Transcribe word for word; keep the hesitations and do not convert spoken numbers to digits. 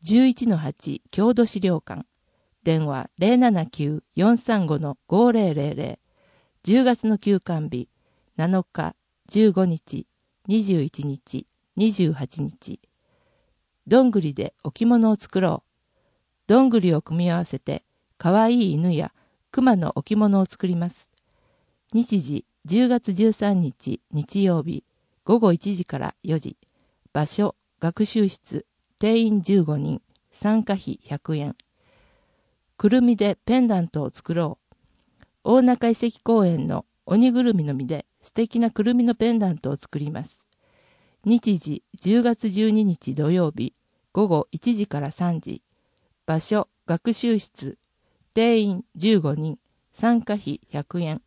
じゅういちのはち 郷土資料館。電話 ゼロななきゅう よんさんご ごゼロゼロゼロ。じゅうがつの休館日、なのか、じゅうごにち、にじゅういちにち、にじゅうはちにち。どんぐりで置物を作ろう。どんぐりを組み合わせて、かわいい犬や熊の置物を作ります。日時、じゅうがつじゅうさんにち日曜日、ごごいちじからよじ。場所、学習室、定員じゅうごにん、参加費ひゃくえん。くるみでペンダントを作ろう。大中遺跡公園の鬼ぐるみの実で素敵なくるみのペンダントを作ります。日時、じゅうがつじゅうににち土曜日、ごごいちじからさんじ。場所、学習室、定員じゅうごにん、参加費ひゃくえん。